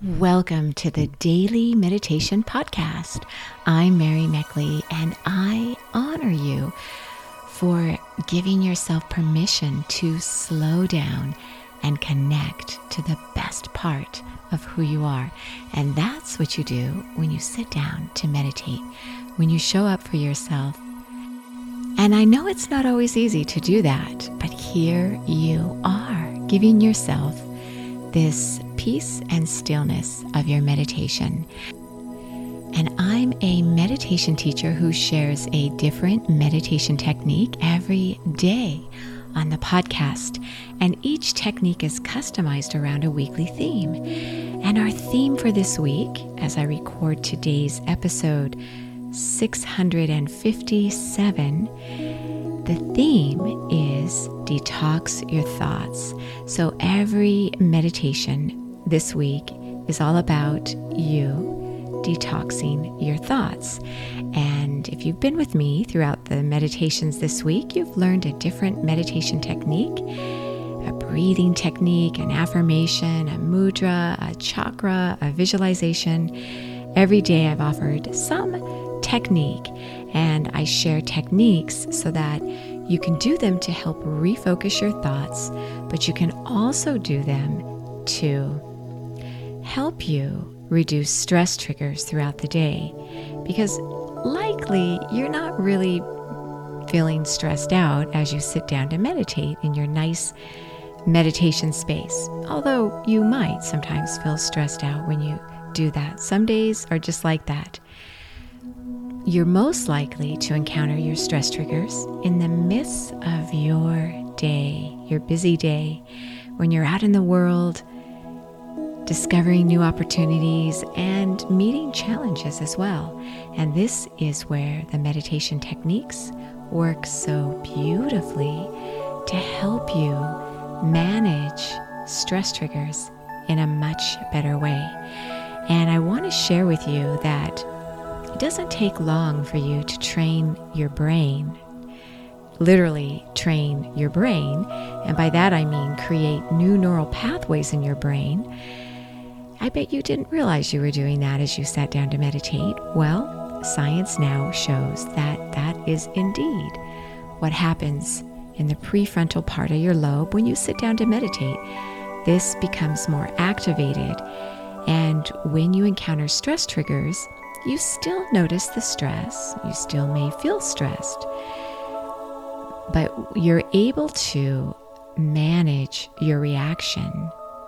Welcome to the Daily Meditation Podcast. I'm Mary Meckley, and I honor you for giving yourself permission to slow down and connect to the best part of who you are. And that's what you do when you sit down to meditate, when you show up for yourself. And I know it's not always easy to do that, but here you are, giving yourself this peace and stillness of your meditation. And I'm a meditation teacher who shares a different meditation technique every day on the podcast. And each technique is customized around a weekly theme. And our theme for this week, as I record today's episode 657, the theme is detox your thoughts. So every meditation this week is all about you detoxing your thoughts. And if you've been with me throughout the meditations this week, you've learned a different meditation technique, a breathing technique, an affirmation, a mudra, a chakra, a visualization. Every day I've offered some technique, and I share techniques so that you can do them to help refocus your thoughts, but you can also do them to help you reduce stress triggers throughout the day, because likely you're not really feeling stressed out as you sit down to meditate in your nice meditation space, although you might sometimes feel stressed out when you do that. Some days are just like that. You're most likely to encounter your stress triggers in the midst of your day, your busy day, when you're out in the world, discovering new opportunities and meeting challenges as well. And this is where the meditation techniques work so beautifully to help you manage stress triggers in a much better way. And I want to share with you that it doesn't take long for you to train your brain, literally train your brain. And by that I mean create new neural pathways in your brain. I bet you didn't realize you were doing that as you sat down to meditate. Well, science now shows that that is indeed what happens in the prefrontal part of your lobe when you sit down to meditate. This becomes more activated, and when you encounter stress triggers, you still notice the stress, you still may feel stressed, but you're able to manage your reaction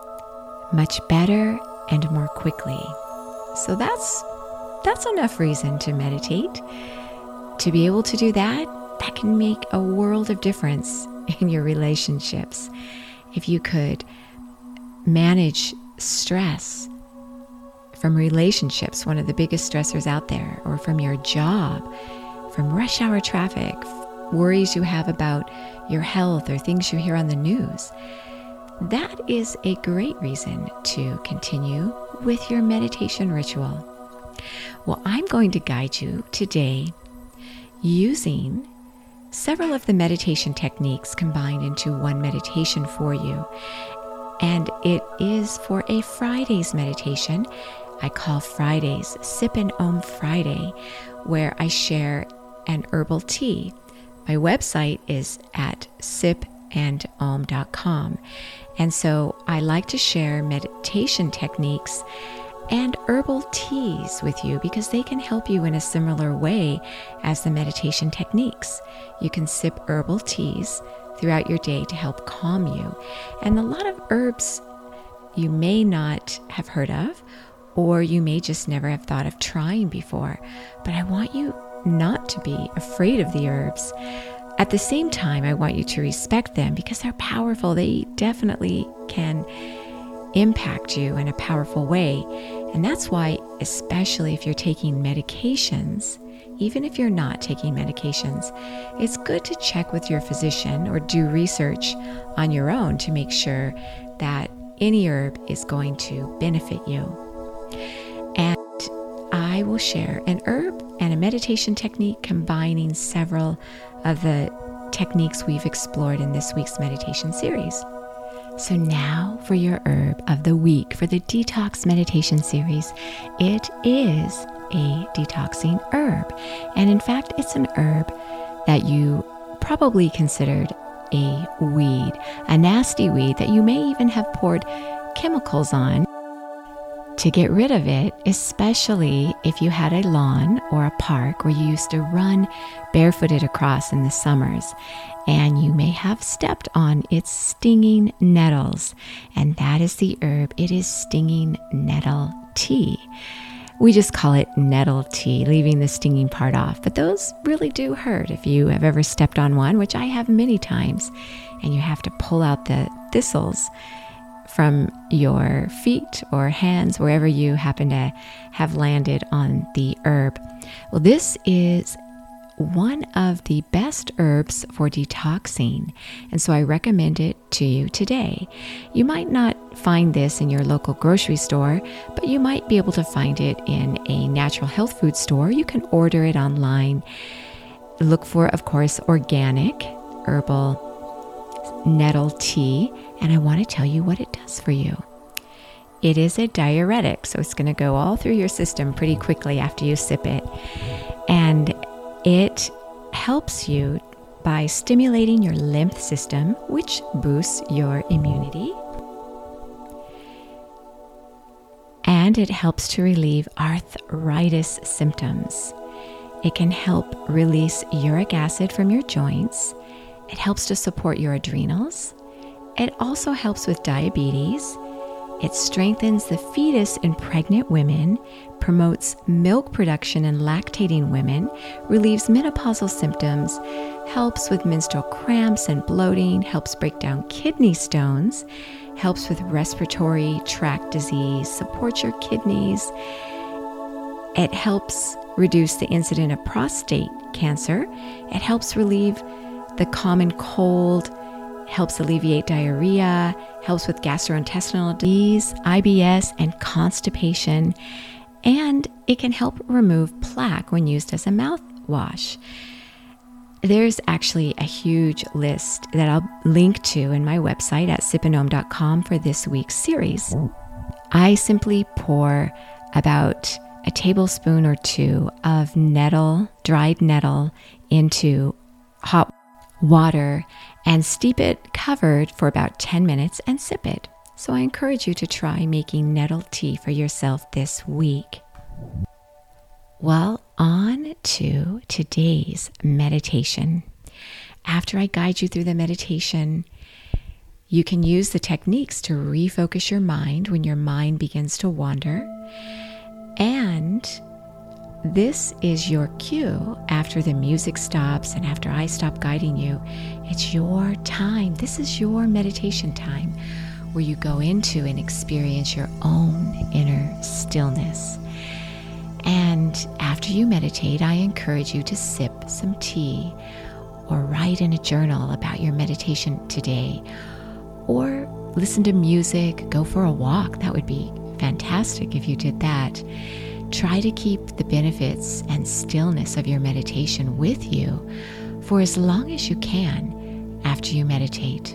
much better and more quickly. So that's enough reason to meditate. To be able to do that, that can make a world of difference in your relationships. If you could manage stress from relationships, one of the biggest stressors out there, or from your job, from rush hour traffic, worries you have about your health or things you hear on the news, that is a great reason to continue with your meditation ritual. Well, I'm going to guide you today using several of the meditation techniques combined into one meditation for you. And it is for a Friday's meditation. I call Fridays Sip and Om Friday, where I share an herbal tea. My website is at sipandom.com. And so I like to share meditation techniques and herbal teas with you because they can help you in a similar way as the meditation techniques. You can sip herbal teas throughout your day to help calm you. And a lot of herbs you may not have heard of, or you may just never have thought of trying before. But I want you not to be afraid of the herbs. At the same time, I want you to respect them because they're powerful. They definitely can impact you in a powerful way. And that's why, especially if you're taking medications, even if you're not taking medications, it's good to check with your physician or do research on your own to make sure that any herb is going to benefit you. And I will share an herb and a meditation technique combining several of the techniques we've explored in this week's meditation series. So now for your herb of the week for the detox meditation series. It is a detoxing herb. And in fact, it's an herb that you probably considered a weed, a nasty weed that you may even have poured chemicals on to get rid of it, especially if you had a lawn or a park where you used to run barefooted across in the summers, and you may have stepped on its stinging nettles. And that is the herb. It is stinging nettle tea. We just call it nettle tea, leaving the stinging part off. But those really do hurt if you have ever stepped on one, which I have many times, and you have to pull out the thistles from your feet or hands, wherever you happen to have landed on the herb. Well, this is one of the best herbs for detoxing, and so I recommend it to you today. You might not find this in your local grocery store, but you might be able to find it in a natural health food store. You can order it online. Look for, of course, organic herbal nettle tea, and I want to tell you what it does for you. It is a diuretic, so it's going to go all through your system pretty quickly after you sip it, and it helps you by stimulating your lymph system, which boosts your immunity, and it helps to relieve arthritis symptoms. It can help release uric acid from your joints. It helps to support your adrenals. It also helps with diabetes. It strengthens the fetus in pregnant women, promotes milk production in lactating women, relieves menopausal symptoms, helps with menstrual cramps and bloating, helps break down kidney stones, helps with respiratory tract disease, supports your kidneys. It helps reduce the incidence of prostate cancer. It helps relieve the common cold, helps alleviate diarrhea, helps with gastrointestinal disease, IBS, and constipation, and it can help remove plaque when used as a mouthwash. There's actually a huge list that I'll link to in my website at sipandom.com for this week's series. I simply pour about a tablespoon or two of nettle, dried nettle, into hot water and steep it covered for about 10 minutes and sip it. So I encourage you to try making nettle tea for yourself this week. Well, on to today's meditation. After I guide you through the meditation, you can use the techniques to refocus your mind when your mind begins to wander. And this is your cue after the music stops and after I stop guiding you. It's your time. This is your meditation time where you go into and experience your own inner stillness. And after you meditate, I encourage you to sip some tea or write in a journal about your meditation today, or listen to music, go for a walk. That would be fantastic if you did that. Try to keep the benefits and stillness of your meditation with you for as long as you can after you meditate.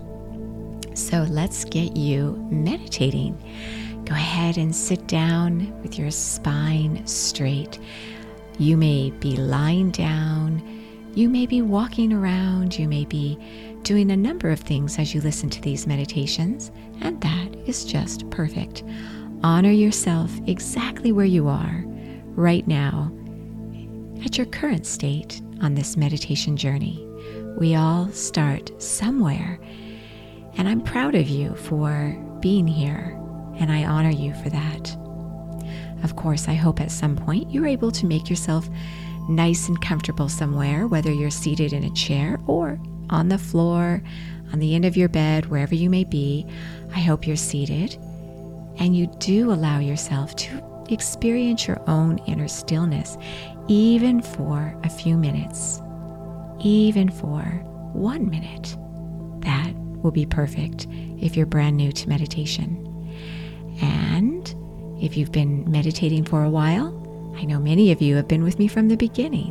So let's get you meditating. Go ahead and sit down with your spine straight. You may be lying down, you may be walking around, you may be doing a number of things as you listen to these meditations, and that is just perfect. Honor yourself exactly where you are right now at your current state on this meditation journey. We all start somewhere, and I'm proud of you for being here, and I honor you for that. Of course, I hope at some point you're able to make yourself nice and comfortable somewhere, whether you're seated in a chair or on the floor, on the end of your bed, wherever you may be. I hope you're seated. And you do allow yourself to experience your own inner stillness, even for a few minutes, even for 1 minute. That will be perfect if you're brand new to meditation. And if you've been meditating for a while, I know many of you have been with me from the beginning.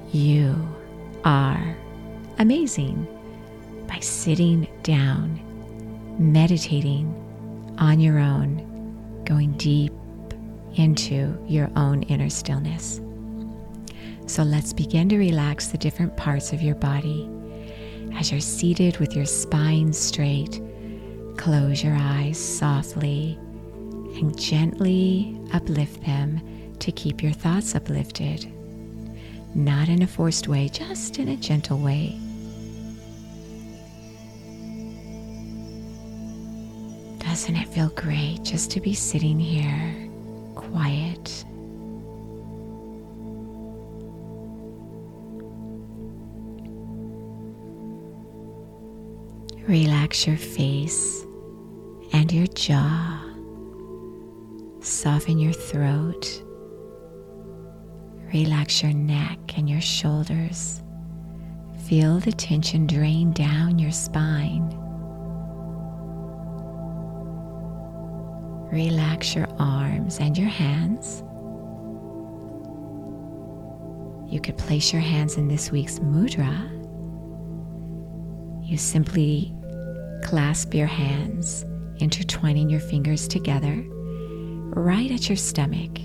You are amazing by sitting down meditating on your own, going deep into your own inner stillness. So let's begin to relax the different parts of your body. As you're seated with your spine straight, close your eyes softly and gently uplift them to keep your thoughts uplifted. Not in a forced way, just in a gentle way. Doesn't it feel great just to be sitting here, quiet? Relax your face and your jaw. Soften your throat. Relax your neck and your shoulders. Feel the tension drain down your spine. Relax your arms and your hands. You could place your hands in this week's mudra. You simply clasp your hands, intertwining your fingers together right at your stomach.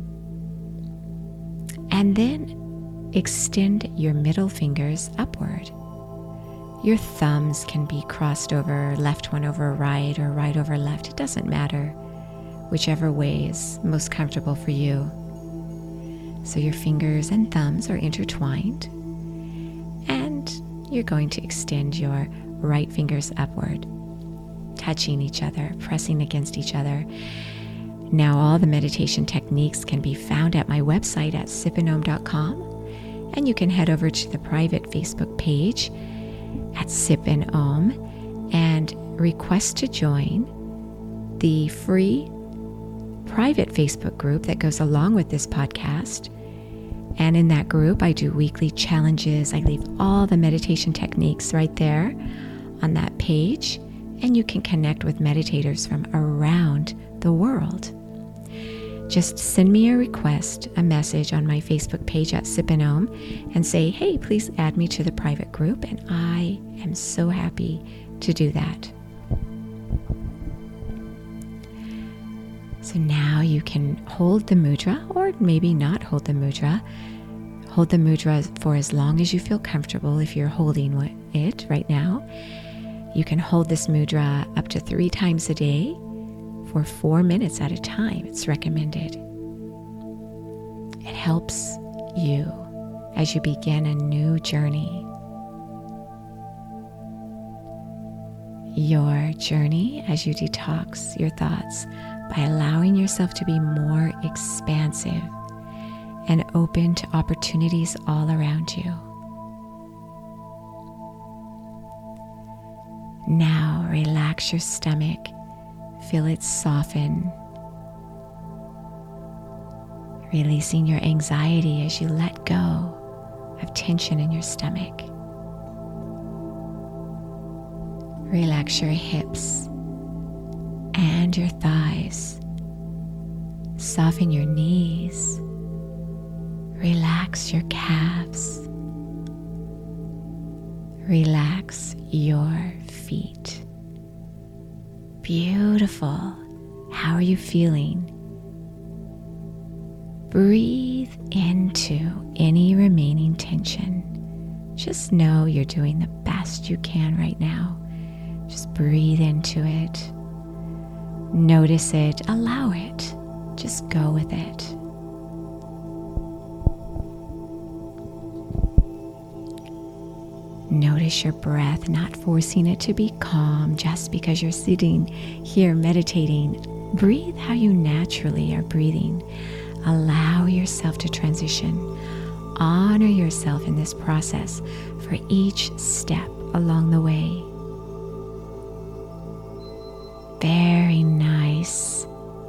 And then extend your middle fingers upward. Your thumbs can be crossed over, left one over right or right over left. It doesn't matter, whichever way is most comfortable for you. So your fingers and thumbs are intertwined, and you're going to extend your right fingers upward, touching each other, pressing against each other. Now all the meditation techniques can be found at my website at sipandom.com, and you can head over to the private Facebook page at Sip and Om and request to join the free private Facebook group that goes along with this podcast. And in that group, I do weekly challenges. I leave all the meditation techniques right there on that page, and you can connect with meditators from around the world. Just send me a request, a message on my Facebook page at Sip and Om, and say, hey, please add me to the private group, and I am so happy to do that. So now you can hold the mudra, or maybe not hold the mudra. Hold the mudra for as long as you feel comfortable. If you're holding it right now, you can hold this mudra up to 3 times a day for 4 minutes at a time. It's recommended. It helps you as you begin a new journey. Your journey as you detox your thoughts by allowing yourself to be more expansive and open to opportunities all around you. Now relax your stomach, feel it soften, releasing your anxiety as you let go of tension in your stomach. Relax your hips and your thighs. Soften your knees. Relax your calves. Relax your feet. Beautiful. How are you feeling? Breathe into any remaining tension. Just know you're doing the best you can right now. Just breathe into it. Notice it. Allow it. Just go with it. Notice your breath, not forcing it to be calm just because you're sitting here meditating. Breathe how you naturally are breathing. Allow yourself to transition. Honor yourself in this process for each step along the way. Very nice.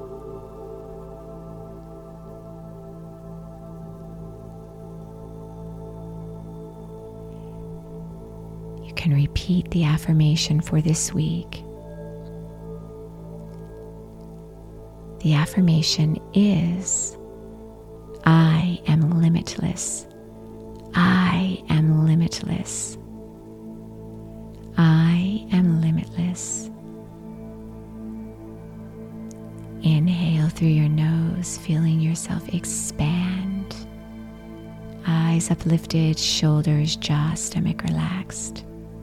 You can repeat the affirmation for this week. The affirmation is, I am limitless. I am limitless. I am limitless. Inhale through your nose, feeling yourself expand. Eyes uplifted, shoulders, jaw, stomach relaxed.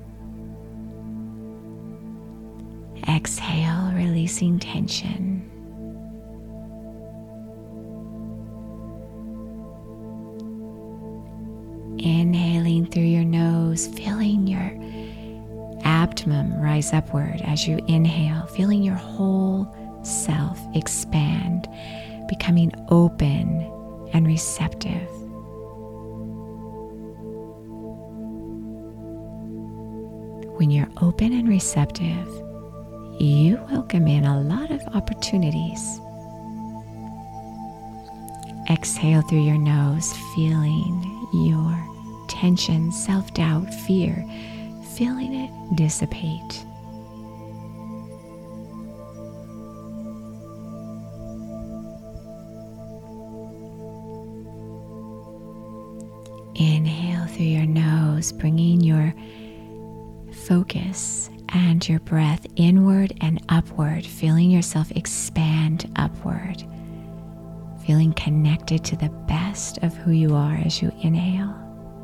Exhale, releasing tension. Inhaling through your nose, feeling your abdomen rise upward as you inhale, feeling your whole self expand, becoming open and receptive. When you're open and receptive, you welcome in a lot of opportunities. Exhale through your nose, feeling your tension, self-doubt, fear, feeling it dissipate. Inhale through your nose, bringing your focus and your breath inward and upward, feeling yourself expand upward, feeling connected to the best of who you are as you inhale.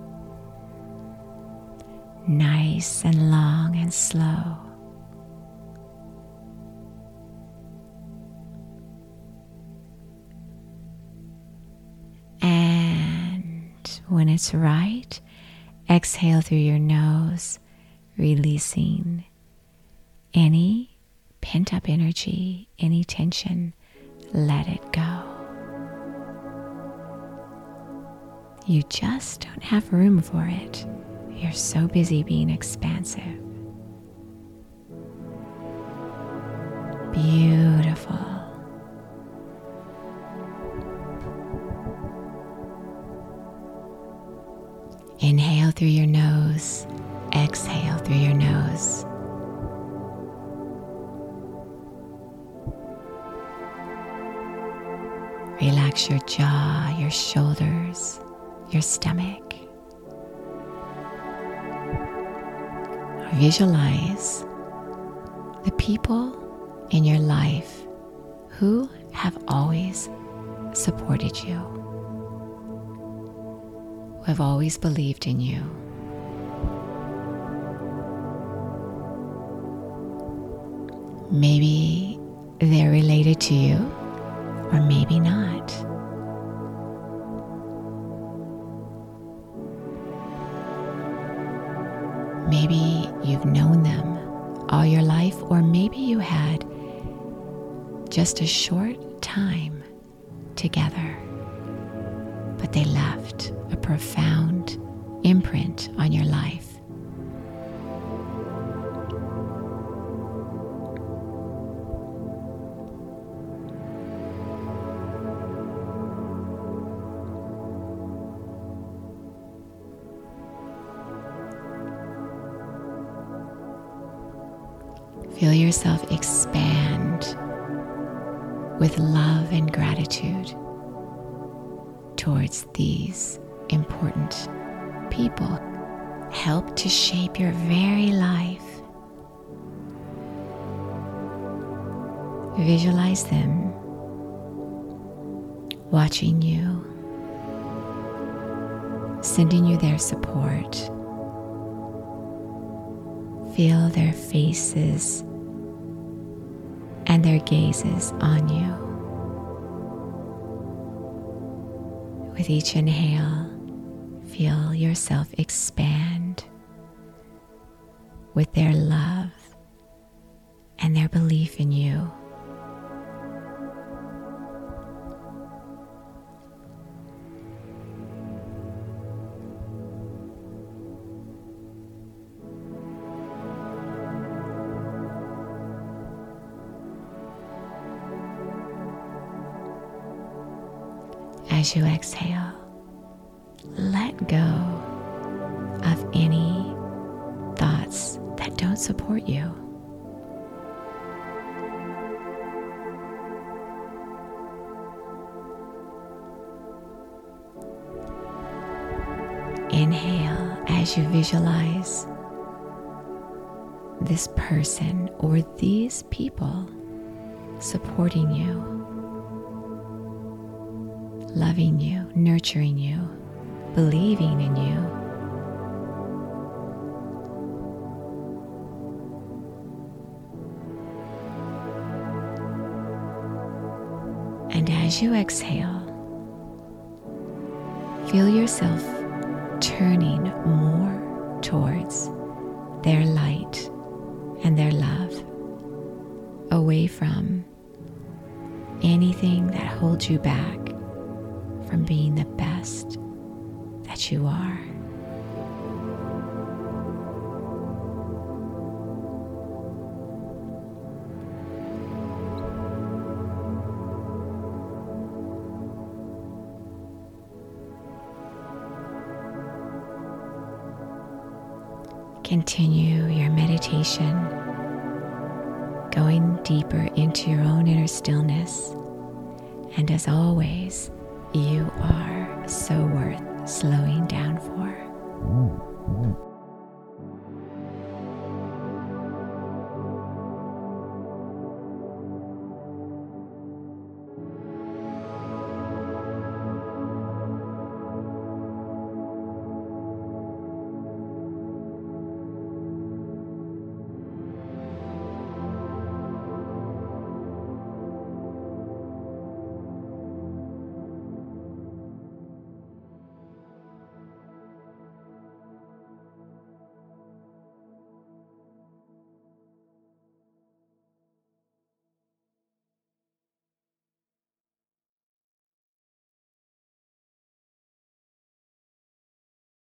Nice and long and slow. And when it's right, exhale through your nose, releasing any pent-up energy, any tension. Let it go. You just don't have room for it. You're so busy being expansive. Beautiful. Inhale through your nose. Exhale through your nose. Relax your jaw, your shoulders, your stomach. Visualize the people in your life who have always supported you, who have always believed in you. Maybe they're related to you, or maybe not. Maybe you've known them all your life, or maybe you had just a short time together, but they left a profound imprint on your life. Feel yourself expand with love and gratitude towards these important people. Help to shape your very life. Visualize them watching you, sending you their support. Feel their faces and their gazes on you. With each inhale, feel yourself expand with their love and their belief in you. As you exhale, let go of any thoughts that don't support you. Inhale as you visualize this person or these people supporting you. loving you, nurturing you, believing in you. And as you exhale, feel yourself turning more towards their light and their love, away from anything that holds you back from being the best that you are. Continue your meditation, going deeper into your own inner stillness. And as always, you are so worth slowing down for.